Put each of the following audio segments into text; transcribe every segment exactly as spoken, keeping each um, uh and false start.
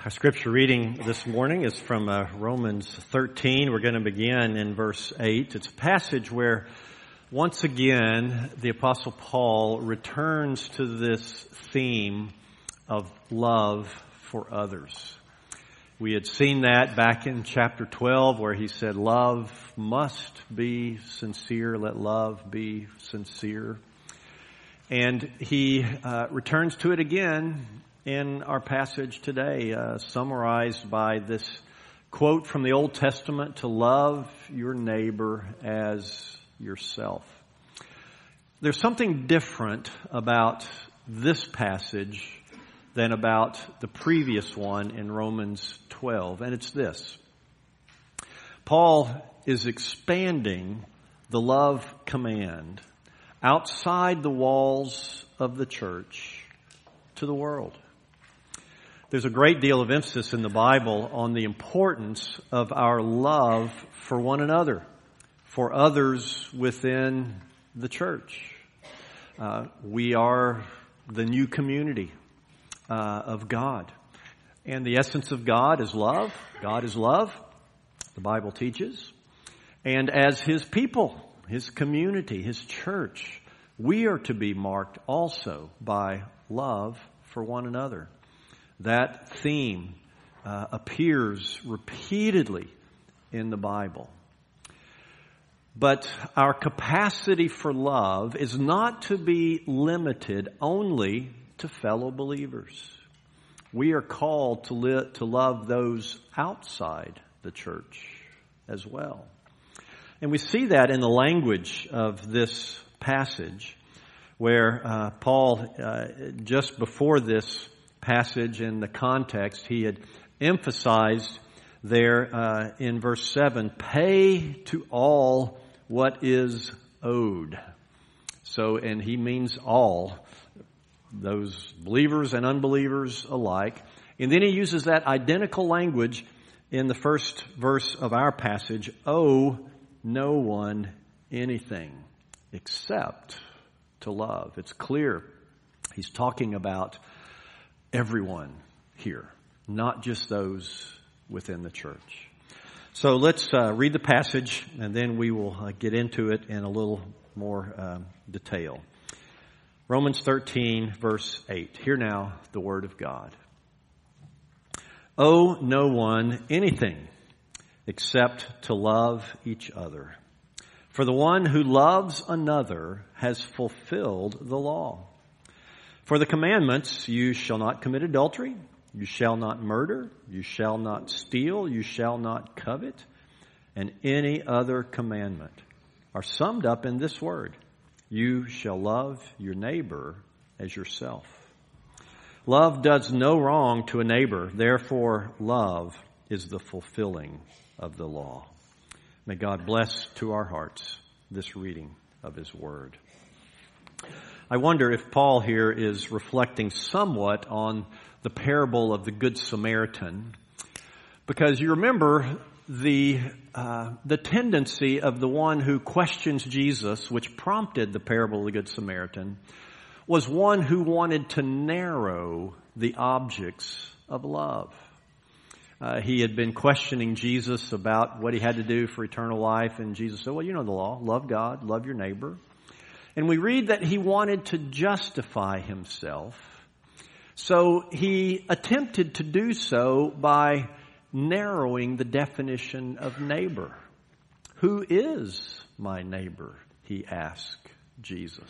Our scripture reading this morning is from uh, Romans thirteen. We're going to begin in verse eight. It's a passage where, once again, the Apostle Paul returns to this theme of love for others. We had seen that back in chapter twelve, where he said, love must be sincere. Let love be sincere. And he uh, returns to it again in our passage today, uh, summarized by this quote from the Old Testament, to love your neighbor as yourself. There's something different about this passage than about the previous one in Romans twelve, and it's this. Paul is expanding the love command outside the walls of the church to the world. There's a great deal of emphasis in the Bible on the importance of our love for one another, for others within the church. Uh, we are the new community uh, of God. And the essence of God is love. God is love, the Bible teaches. And as His people, His community, His church, we are to be marked also by love for one another. That theme uh, appears repeatedly in the Bible. But our capacity for love is not to be limited only to fellow believers. We are called to, li- to love those outside the church as well. And we see that in the language of this passage, where uh, Paul, uh, just before this passage in the context, he had emphasized there uh, in verse seven, pay to all what is owed. So, and he means all, those believers and unbelievers alike. And then he uses that identical language in the first verse of our passage, owe no one anything except to love. It's clear he's talking about everyone here, not just those within the church. So let's uh, read the passage, and then we will uh, get into it in a little more um, detail. Romans thirteen, verse eight. Hear now the word of God. Owe no one anything except to love each other. For the one who loves another has fulfilled the law. For the commandments, you shall not commit adultery, you shall not murder, you shall not steal, you shall not covet, and any other commandment are summed up in this word: you shall love your neighbor as yourself. Love does no wrong to a neighbor, therefore love is the fulfilling of the law. May God bless to our hearts this reading of His word. I wonder if Paul here is reflecting somewhat on the parable of the Good Samaritan, because you remember the uh, the tendency of the one who questions Jesus, which prompted the parable of the Good Samaritan, was one who wanted to narrow the objects of love. Uh, he had been questioning Jesus about what he had to do for eternal life, and Jesus said, well, you know the law, love God, love your neighbor. And we read that he wanted to justify himself. So he attempted to do so by narrowing the definition of neighbor. Who is my neighbor? He asked Jesus.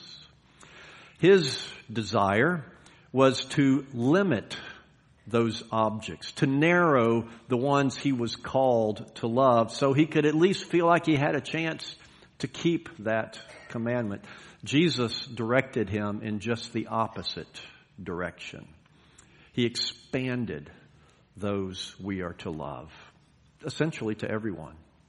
His desire was to limit those objects, to narrow the ones he was called to love, so he could at least feel like he had a chance to keep that commandment. Jesus directed him in just the opposite direction. He expanded those we are to love, essentially to everyone.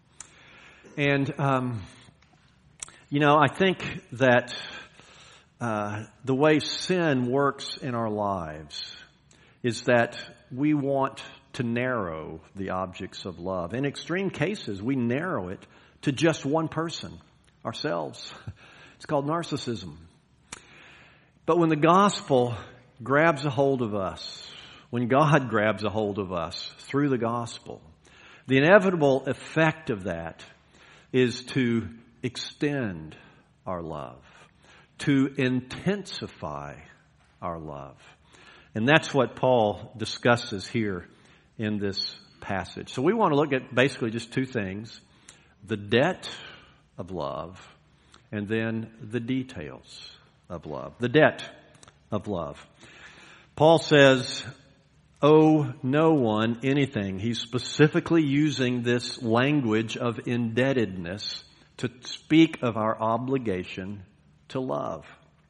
And, um, you know, I think that uh, the way sin works in our lives is that we want to narrow the objects of love. In extreme cases, we narrow it to just one person, ourselves. It's called narcissism. But when the gospel grabs a hold of us, when God grabs a hold of us through the gospel, the inevitable effect of that is to extend our love, to intensify our love. And that's what Paul discusses here in this passage. So we want to look at basically just two things: the debt of love and then the details of love. The debt of love. Paul says, owe no one anything. He's specifically using this language of indebtedness to speak of our obligation to love.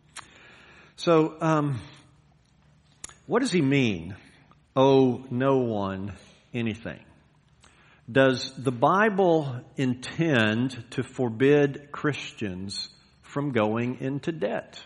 So, um, what does he mean, owe no one anything? Does the Bible intend to forbid Christians from going into debt?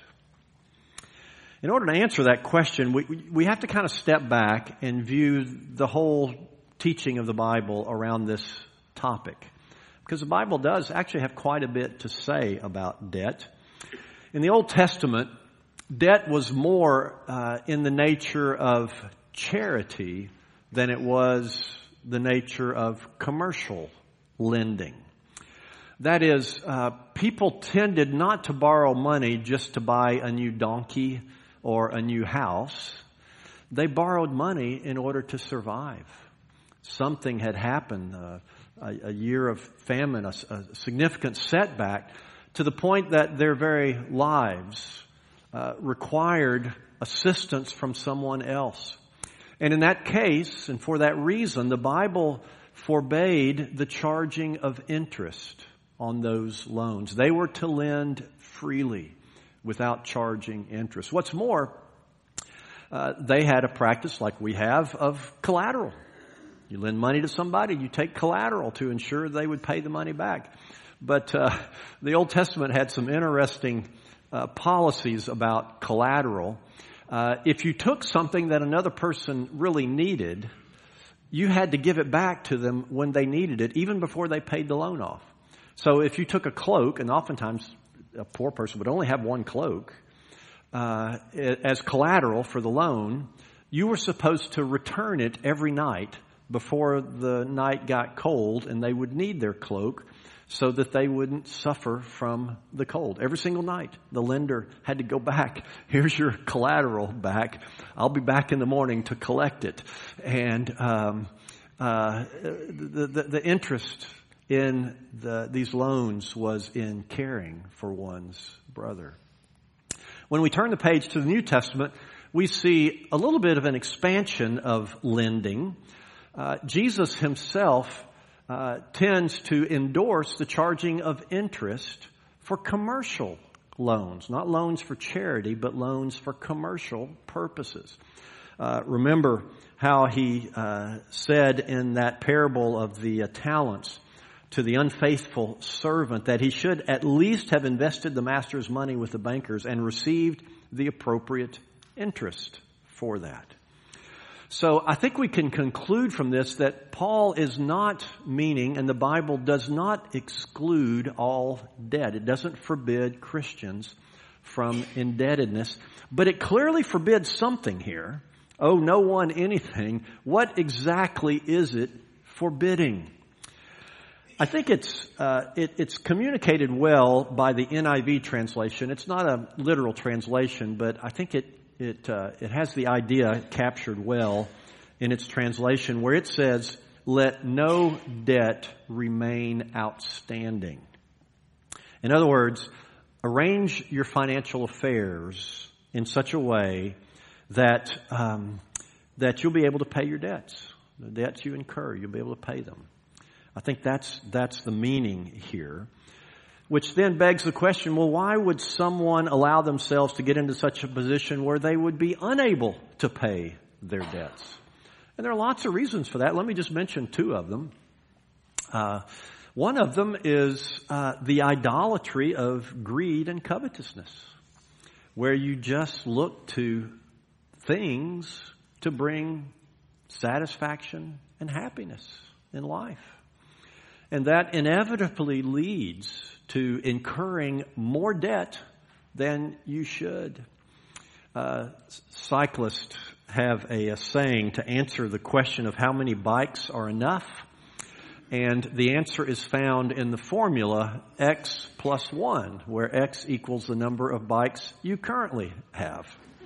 In order to answer that question, we, we have to kind of step back and view the whole teaching of the Bible around this topic. Because the Bible does actually have quite a bit to say about debt. In the Old Testament, debt was more uh, in the nature of charity than it was the nature of commercial lending. That is, uh, people tended not to borrow money just to buy a new donkey or a new house. They borrowed money in order to survive. Something had happened, uh, a, a year of famine, a, a significant setback, to the point that their very lives uh, required assistance from someone else. And in that case, and for that reason, the Bible forbade the charging of interest on those loans. They were to lend freely without charging interest. What's more, uh, they had a practice like we have of collateral. You lend money to somebody, you take collateral to ensure they would pay the money back. But uh, the Old Testament had some interesting uh, policies about collateral. Uh, if you took something that another person really needed, you had to give it back to them when they needed it, even before they paid the loan off. So if you took a cloak, and oftentimes a poor person would only have one cloak, uh, as collateral for the loan, you were supposed to return it every night before the night got cold and they would need their cloak so that they wouldn't suffer from the cold. Every single night, the lender had to go back. Here's your collateral back. I'll be back in the morning to collect it. And um, uh, the, the, the interest in the, these loans was in caring for one's brother. When we turn the page to the New Testament, we see a little bit of an expansion of lending. Uh, Jesus himself uh, tends to endorse the charging of interest for commercial loans, not loans for charity, but loans for commercial purposes. Uh, remember how he uh, said in that parable of the uh, talents to the unfaithful servant that he should at least have invested the master's money with the bankers and received the appropriate interest for that. So I think we can conclude from this that Paul is not meaning, and the Bible does not exclude all debt. It doesn't forbid Christians from indebtedness, but it clearly forbids something here. Owe no one anything. What exactly is it forbidding? I think it's uh, it, it's communicated well by the N I V translation. It's not a literal translation, but I think it it uh, it has the idea captured well in its translation, where it says, "Let no debt remain outstanding." In other words, arrange your financial affairs in such a way that um, that you'll be able to pay your debts. The debts you incur, you'll be able to pay them. I think that's that's the meaning here, which then begs the question, well, why would someone allow themselves to get into such a position where they would be unable to pay their debts? And there are lots of reasons for that. Let me just mention two of them. Uh, one of them is uh, the idolatry of greed and covetousness, where you just look to things to bring satisfaction and happiness in life. And that inevitably leads to incurring more debt than you should. Uh, cyclists have a, a saying to answer the question of how many bikes are enough. And the answer is found in the formula X plus one, where X equals the number of bikes you currently have.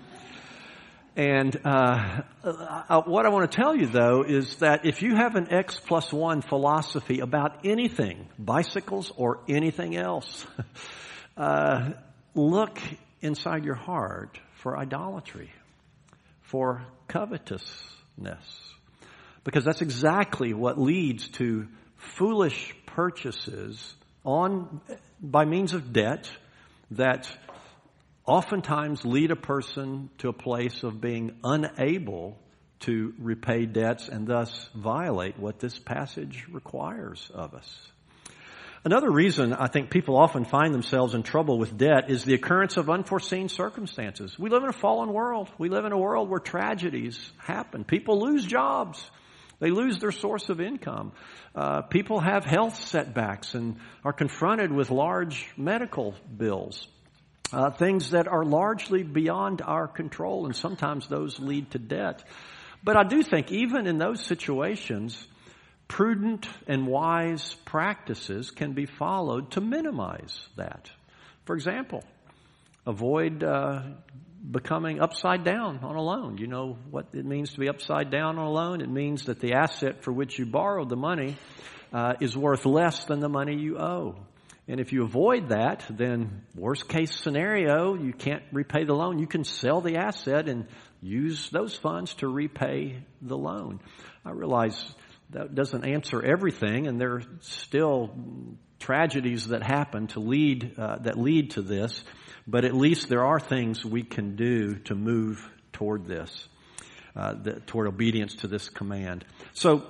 And uh, uh, what I want to tell you, though, is that if you have an X plus one philosophy about anything, bicycles or anything else, uh, look inside your heart for idolatry, for covetousness. Because that's exactly what leads to foolish purchases on by means of debt that oftentimes lead a person to a place of being unable to repay debts and thus violate what this passage requires of us. Another reason I think people often find themselves in trouble with debt is the occurrence of unforeseen circumstances. We live in a fallen world. We live in a world where tragedies happen. People lose jobs. They lose their source of income. Uh, people have health setbacks and are confronted with large medical bills. Uh, things that are largely beyond our control, and sometimes those lead to debt. But I do think even in those situations, prudent and wise practices can be followed to minimize that. For example, avoid uh, becoming upside down on a loan. You know what it means to be upside down on a loan? It means that the asset for which you borrowed the money uh, is worth less than the money you owe. And if you avoid that, then worst case scenario, you can't repay the loan. You can sell the asset and use those funds to repay the loan. I realize that doesn't answer everything, and there are still tragedies that happen to lead uh, that lead to this. But at least there are things we can do to move toward this, uh, the, toward obedience to this command. So,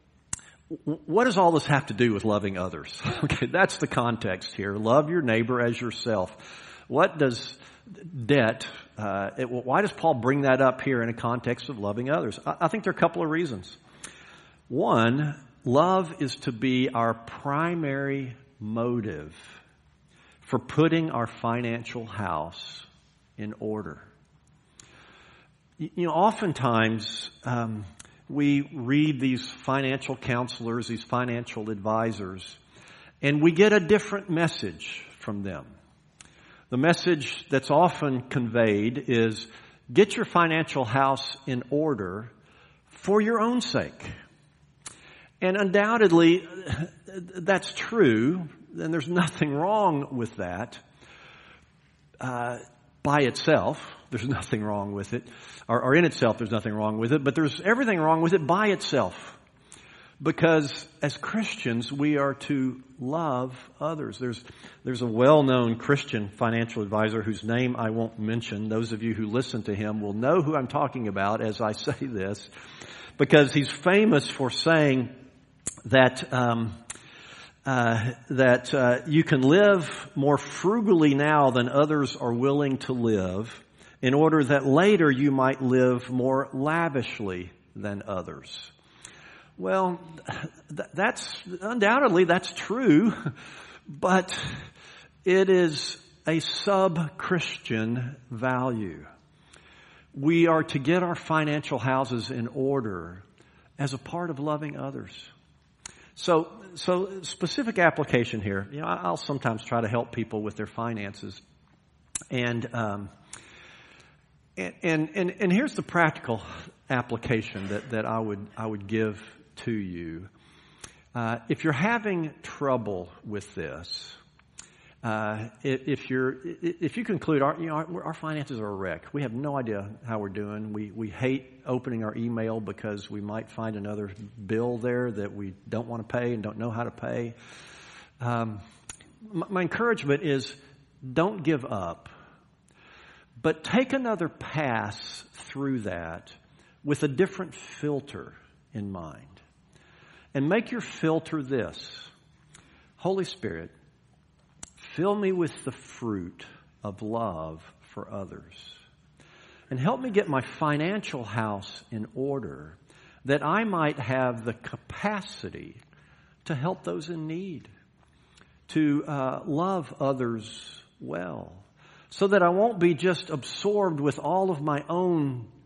what does all this have to do with loving others? Okay, that's the context here. Love your neighbor as yourself. What does debt, uh, it, why does Paul bring that up here in a context of loving others? I, I think there are a couple of reasons. One, love is to be our primary motive for putting our financial house in order. You, you know, oftentimes, um, we read these financial counselors, these financial advisors, and we get a different message from them. The message that's often conveyed is, get your financial house in order for your own sake. And undoubtedly, that's true, and there's nothing wrong with that uh, by itself. There's nothing wrong with it. Or, or in itself, there's nothing wrong with it. But there's everything wrong with it by itself. Because as Christians, we are to love others. There's, there's a well-known Christian financial advisor whose name I won't mention. Those of you who listen to him will know who I'm talking about as I say this. Because he's famous for saying that... Um, Uh, that uh, you can live more frugally now than others are willing to live, in order that later you might live more lavishly than others. Well, th- that's undoubtedly that's true, but it is a sub-Christian value. We are to get our financial houses in order as a part of loving others. So, so specific application here. You know, I'll sometimes try to help people with their finances, and um, and and and here's the practical application that that I would I would give to you. Uh, if you're having trouble with this, uh, if you're if you conclude our you know our, our finances are a wreck, we have no idea how we're doing. We we hate opening our email because we might find another bill there that we don't want to pay and don't know how to pay. Um, my, my encouragement is, don't give up, but take another pass through that with a different filter in mind, and make your filter this: Holy Spirit, fill me with the fruit of love for others. And help me get my financial house in order, that I might have the capacity to help those in need, to uh, love others well, so that I won't be just absorbed with all of my own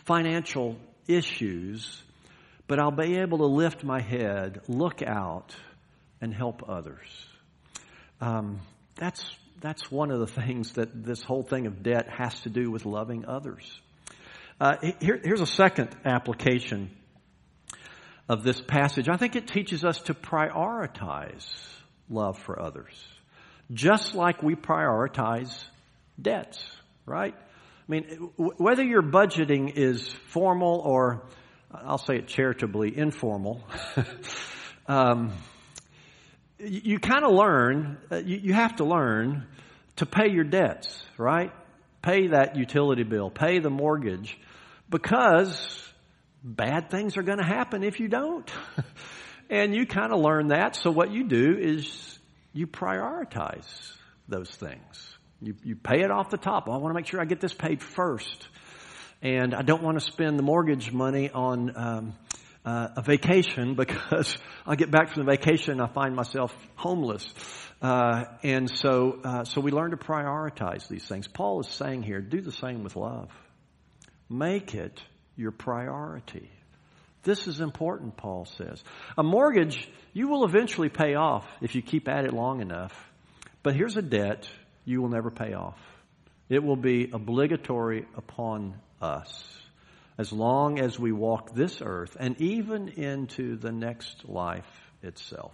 financial issues, but I'll be able to lift my head, look out, and help others. Um, that's that's one of the things that this whole thing of debt has to do with loving others. Uh, here, here's a second application of this passage. I think it teaches us to prioritize love for others, just like we prioritize debts, right? I mean, w- whether your budgeting is formal or, I'll say it charitably, informal, um, you, you kind of learn, uh, you, you have to learn to pay your debts, right? Pay that utility bill, pay the mortgage, because bad things are going to happen if you don't. And you kind of learn that. So what you do is you prioritize those things. You, you pay it off the top. Oh, I want to make sure I get this paid first. And I don't want to spend the mortgage money on um, uh, a vacation, because I'll get back from the vacation and I find myself homeless. Uh, and so, uh, so we learn to prioritize these things. Paul is saying here, do the same with love. Make it your priority. This is important, Paul says. A mortgage, you will eventually pay off if you keep at it long enough. But here's a debt you will never pay off. It will be obligatory upon us as long as we walk this earth and even into the next life itself.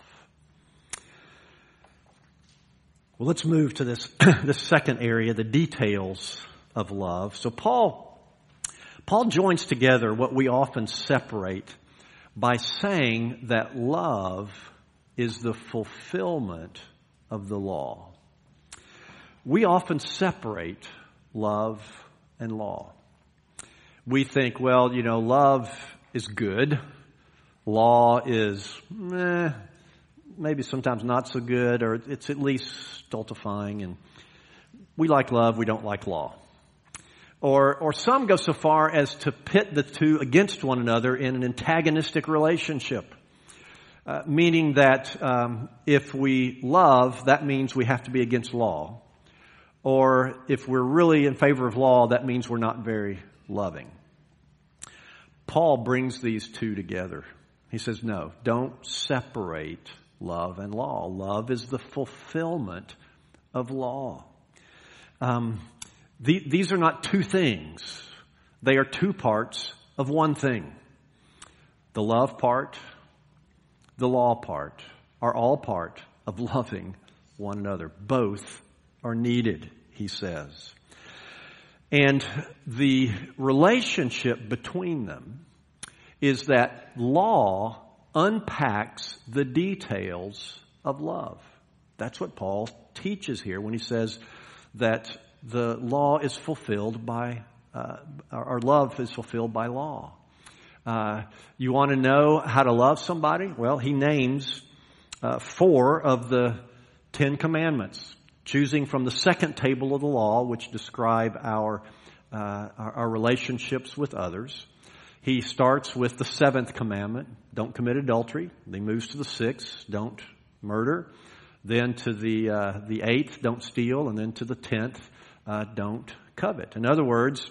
Well, let's move to this, this second area, the details of love. So Paul Paul joins together what we often separate by saying that love is the fulfillment of the law. We often separate love and law. We think, well, you know, love is good. Law is eh, maybe sometimes not so good, or it's at least stultifying. And we like love, we don't like law. Or, or some go so far as to pit the two against one another in an antagonistic relationship, uh, meaning that um, if we love, that means we have to be against law. Or if we're really in favor of law, that means we're not very loving. Paul brings these two together. He says, no, don't separate love and law. Love is the fulfillment of law. Um, the, these are not two things. They are two parts of one thing. The love part, the law part are all part of loving one another. Both are needed, he says. And the relationship between them is that law unpacks the details of love. That's what Paul teaches here when he says that the law is fulfilled by, uh, our love is fulfilled by law. Uh, you want to know how to love somebody? Well, he names uh, four of the Ten Commandments, choosing from the second table of the law, which describe our, uh, our, our relationships with others. He starts with the seventh commandment, don't commit adultery. Then he moves to the sixth, don't murder. Then to the uh, the eighth, don't steal. And then to the tenth, uh, don't covet. In other words,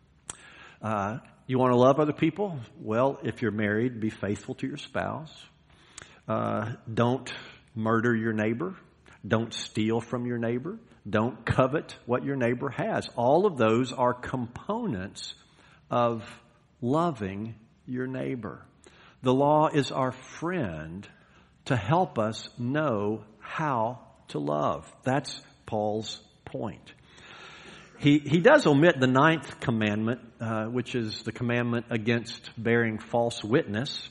uh, you want to love other people? Well, if you're married, be faithful to your spouse. Uh, don't murder your neighbor. Don't steal from your neighbor. Don't covet what your neighbor has. All of those are components of loving your neighbor. The law is our friend to help us know how to love. That's Paul's point. He he does omit the ninth commandment, uh, which is the commandment against bearing false witness.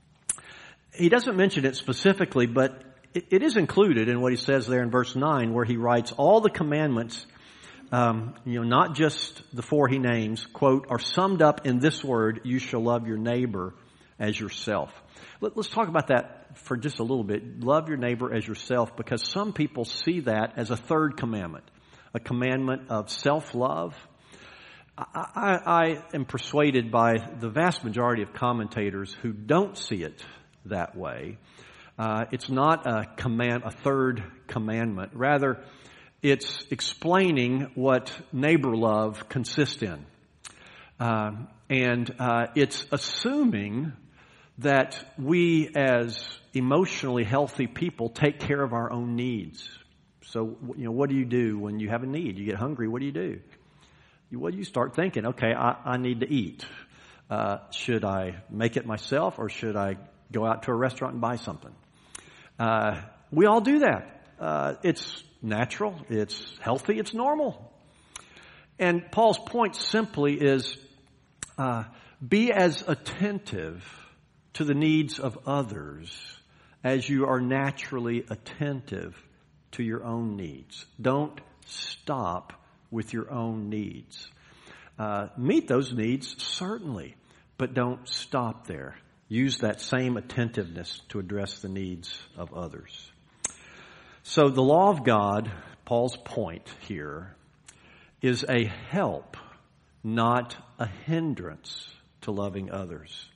He doesn't mention it specifically, but it, it is included in what he says there in verse nine, where he writes all the commandments, um, you know, not just the four he names, quote, are summed up in this word: you shall love your neighbor as yourself. Let, let's talk about that for just a little bit. Love your neighbor as yourself, because some people see that as a third commandment, a commandment of self-love. I, I, I am persuaded by the vast majority of commentators who don't see it that way. Uh, it's not a command, a third commandment. Rather, it's explaining what neighbor love consists in. Uh, and uh, it's assuming that we as emotionally healthy people take care of our own needs. So, you know, what do you do when you have a need? You get hungry, what do you do? You, well, you start thinking, okay, I, I need to eat. Uh, should I make it myself, or should I go out to a restaurant and buy something? Uh, we all do that. Uh, it's natural, it's healthy, it's normal. And Paul's point simply is, uh, be as attentive to the needs of others as you are naturally attentive to your own needs. Don't stop with your own needs. Uh, meet those needs, certainly, but don't stop there. Use that same attentiveness to address the needs of others. So the law of God, Paul's point here, is a help, not a hindrance to loving others.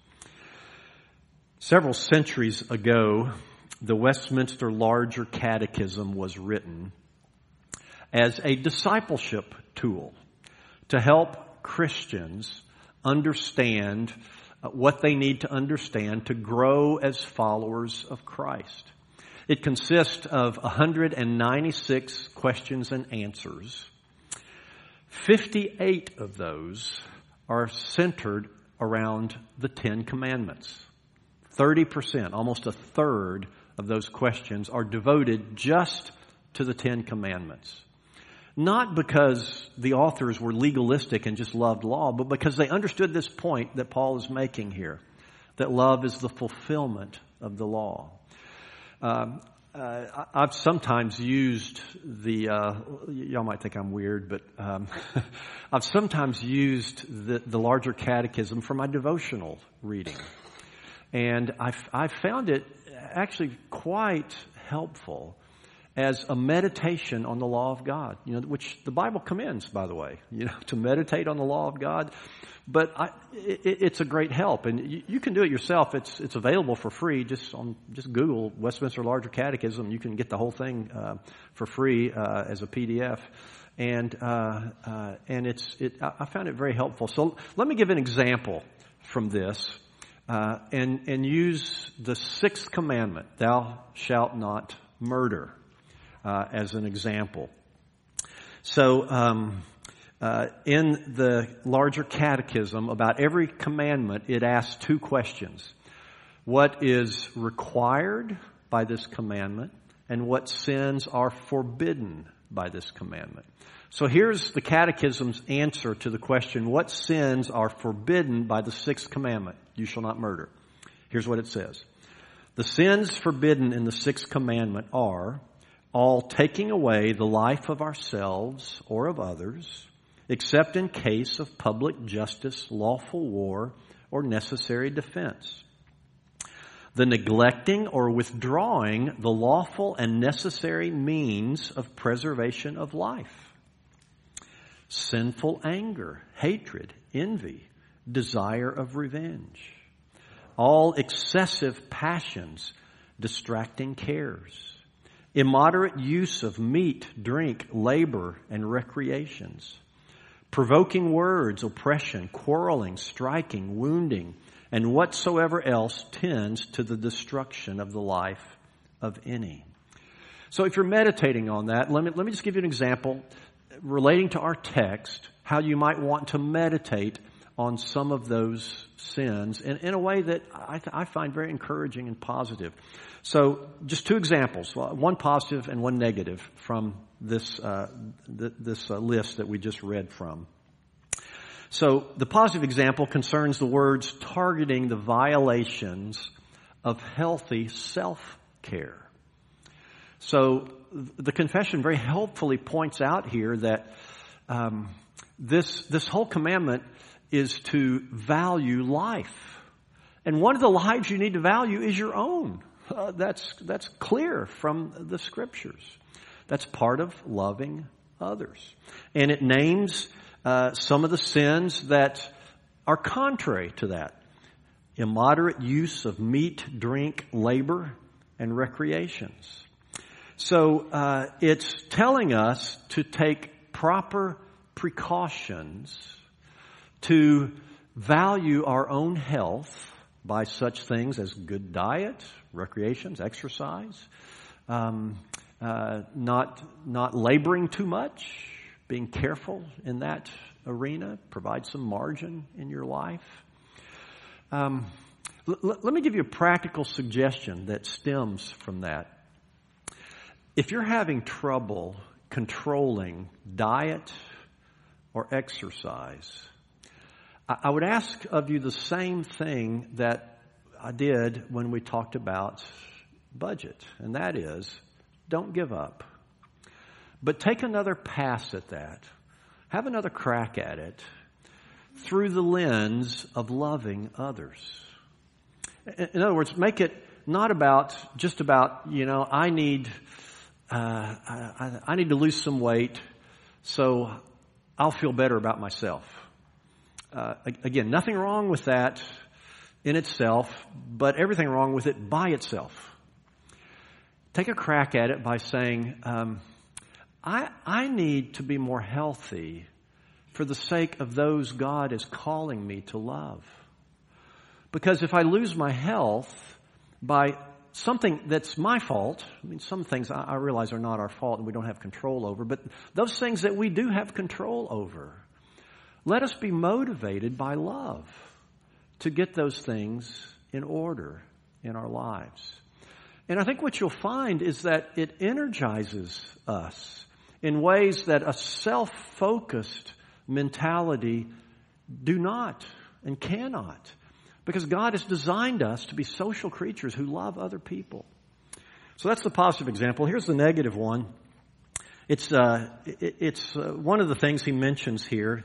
Several centuries ago, the Westminster Larger Catechism was written as a discipleship tool to help Christians understand what they need to understand to grow as followers of Christ. It consists of one hundred ninety-six questions and answers. fifty-eight of those are centered around the Ten Commandments. thirty percent, almost a third of those questions are devoted just to the Ten Commandments. Not because the authors were legalistic and just loved law, but because they understood this point that Paul is making here, that love is the fulfillment of the law. Um, uh, I've sometimes used the, uh, y'all might think I'm weird, but um, I've sometimes used the, the larger catechism for my devotional reading. And I've, I've found it actually quite helpful as a meditation on the law of God, you know, which the Bible commends, by the way, you know, to meditate on the law of God. But I, it, it's a great help, and you, you can do it yourself. It's it's available for free. Just on just Google Westminster Larger Catechism. You can get the whole thing uh, for free uh, as a P D F, and uh, uh, and it's it. I found it very helpful. So let me give an example from this, uh, and and use the sixth commandment: "Thou shalt not murder." Uh, as an example. So, um, uh, in the larger catechism, about every commandment, it asks two questions. What is required by this commandment, and what sins are forbidden by this commandment? So here's the catechism's answer to the question, what sins are forbidden by the sixth commandment? You shall not murder. Here's what it says. The sins forbidden in the sixth commandment are all taking away the life of ourselves or of others, except in case of public justice, lawful war, or necessary defense. The neglecting or withdrawing the lawful and necessary means of preservation of life. Sinful anger, hatred, envy, desire of revenge. All excessive passions, distracting cares. Immoderate use of meat, drink, labor, and recreations. Provoking words, oppression, quarreling, striking, wounding, and whatsoever else tends to the destruction of the life of any. So if you're meditating on that, let me, let me just give you an example relating to our text, how you might want to meditate on some of those sins in, in a way that I, th- I find very encouraging and positive. So just two examples, one positive and one negative from this uh, th- this uh, list that we just read from. So the positive example concerns the words targeting the violations of healthy self-care. So the confession very helpfully points out here that um, this this whole commandment is to value life. And one of the lives you need to value is your own. Uh, that's that's clear from the Scriptures. That's part of loving others. And it names uh, some of the sins that are contrary to that. Immoderate use of meat, drink, labor, and recreations. So uh, it's telling us to take proper precautions to value our own health by such things as good diet, recreations, exercise, um, uh, not not laboring too much, being careful in that arena, provide some margin in your life. Um, l- l- let me give you a practical suggestion that stems from that. If you're having trouble controlling diet or exercise, I, I would ask of you the same thing that I did when we talked about budget, and that is, don't give up. But take another pass at that. Have another crack at it through the lens of loving others. In other words, make it not about, just about, you know, I need, uh, I, I need to lose some weight so I'll feel better about myself. Uh, again, nothing wrong with that in itself, but everything wrong with it by itself. Take a crack at it by saying, um, I, I need to be more healthy for the sake of those God is calling me to love. Because if I lose my health by something that's my fault, I mean, some things I, I realize are not our fault and we don't have control over, but those things that we do have control over, let us be motivated by love to get those things in order in our lives. And I think what you'll find is that it energizes us in ways that a self-focused mentality do not and cannot. Because God has designed us to be social creatures who love other people. So that's the positive example. Here's the negative one. It's, uh, it, it's uh, one of the things he mentions here.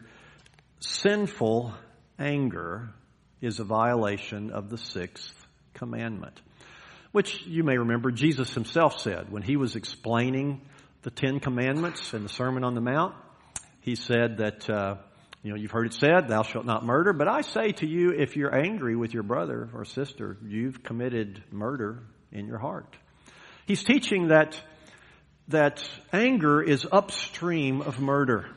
Sinful anger is a violation of the sixth commandment, which you may remember Jesus himself said when he was explaining the Ten Commandments in the Sermon on the Mount. He said that, uh, you know, you've heard it said, thou shalt not murder. But I say to you, if you're angry with your brother or sister, you've committed murder in your heart. He's teaching that, that anger is upstream of murder.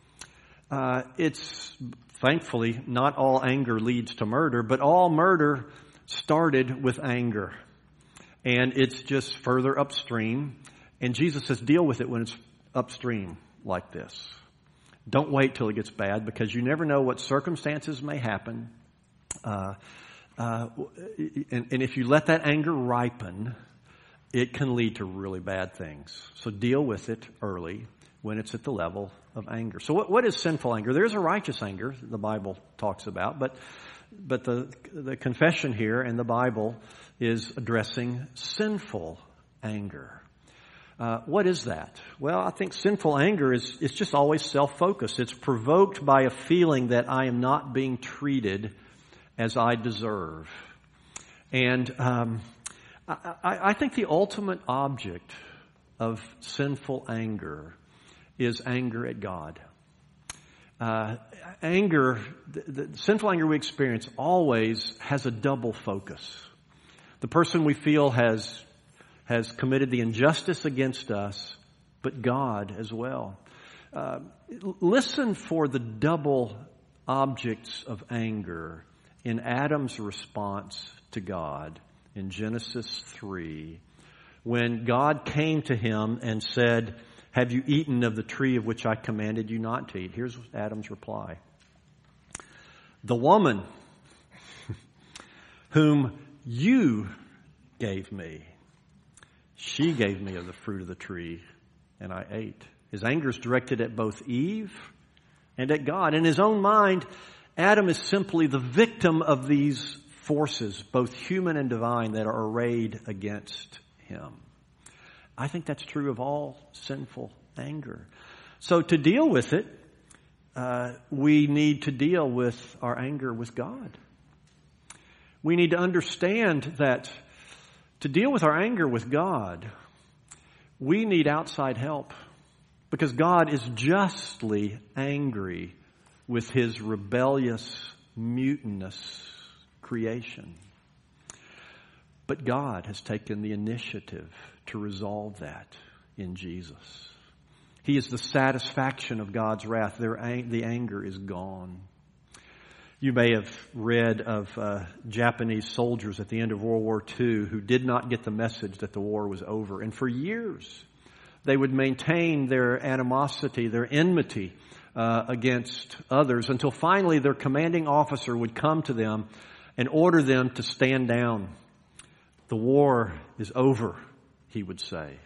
Uh, it's, thankfully, not all anger leads to murder, but all murder started with anger. And it's just further upstream. And Jesus says, deal with it when it's upstream like this. Don't wait till it gets bad, because you never know what circumstances may happen. Uh, uh, and, and if you let that anger ripen, it can lead to really bad things. So deal with it early when it's at the level of anger. So what, what is sinful anger? There's a righteous anger the Bible talks about, but but the the confession here and the Bible is addressing sinful anger. Uh, what is that? Well, I think sinful anger is it's just always self-focused. It's provoked by a feeling that I am not being treated as I deserve. And um, I, I think the ultimate object of sinful anger is anger at God. Uh, anger, the, the sinful anger we experience always has a double focus. The person we feel has has committed the injustice against us, but God as well. Uh, listen for the double objects of anger in Adam's response to God in Genesis three, when God came to him and said, have you eaten of the tree of which I commanded you not to eat? Here's Adam's reply. The woman whom you gave me, she gave me of the fruit of the tree, and I ate. His anger is directed at both Eve and at God. In his own mind, Adam is simply the victim of these forces, both human and divine, that are arrayed against him. I think that's true of all sinful anger. So to deal with it, uh, we need to deal with our anger with God. We need to understand that to deal with our anger with God, we need outside help, because God is justly angry with his rebellious, mutinous creation. But God has taken the initiative to resolve that in Jesus. He is the satisfaction of God's wrath. Their ang- the anger is gone. You may have read of uh, Japanese soldiers at the end of World War Two who did not get the message that the war was over. And for years, they would maintain their animosity, their enmity uh, against others until finally their commanding officer would come to them and order them to stand down. The war is over, he would say.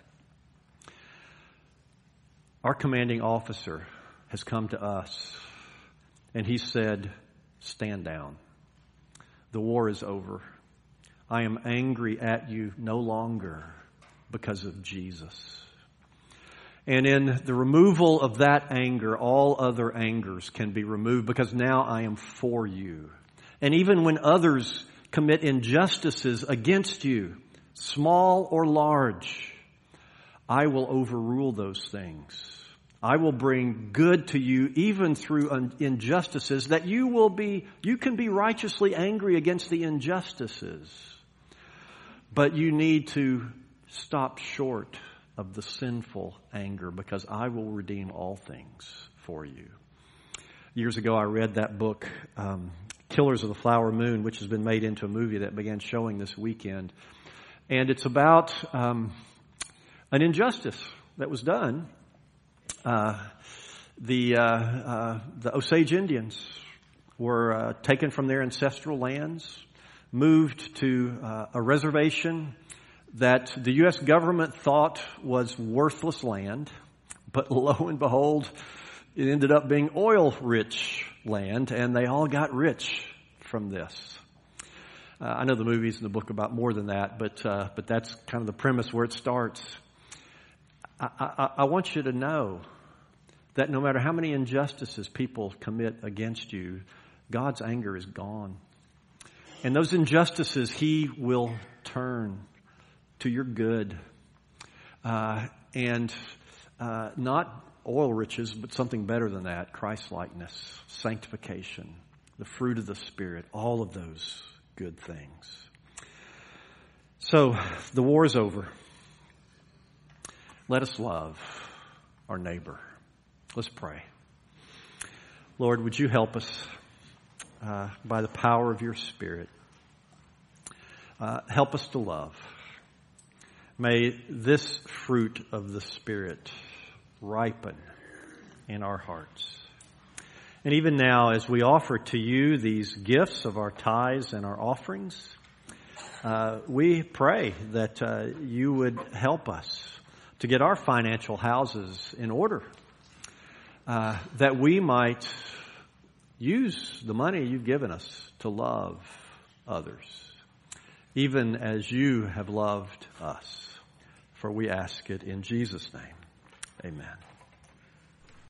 Our commanding officer has come to us and he said, stand down. The war is over. I am angry at you no longer because of Jesus. And in the removal of that anger, all other angers can be removed because now I am for you. And even when others commit injustices against you, small or large, I will overrule those things. I will bring good to you even through injustices, that you will be, you can be righteously angry against the injustices. But you need to stop short of the sinful anger because I will redeem all things for you. Years ago I read that book, um, Killers of the Flower Moon, which has been made into a movie that began showing this weekend. And it's about um, an injustice that was done. Uh, the uh, uh, the Osage Indians were uh, taken from their ancestral lands, moved to uh, a reservation that the U S government thought was worthless land, but lo and behold, it ended up being oil-rich land, and they all got rich from this. Uh, I know the movie's in the book about more than that, but uh, but that's kind of the premise where it starts. I, I, I want you to know that no matter how many injustices people commit against you, God's anger is gone. And those injustices He will turn to your good. Uh, and uh, not oil riches, but something better than that, Christ-likeness, sanctification, the fruit of the Spirit, all of those good things. So, the war is over. Let us love our neighbor. Let's pray. Lord, would you help us uh, by the power of your Spirit? Uh, help us to love. May this fruit of the Spirit ripen in our hearts. And even now, as we offer to you these gifts of our tithes and our offerings, uh, we pray that uh, you would help us to get our financial houses in order, uh, that we might use the money you've given us to love others, even as you have loved us. For we ask it in Jesus' name. Amen.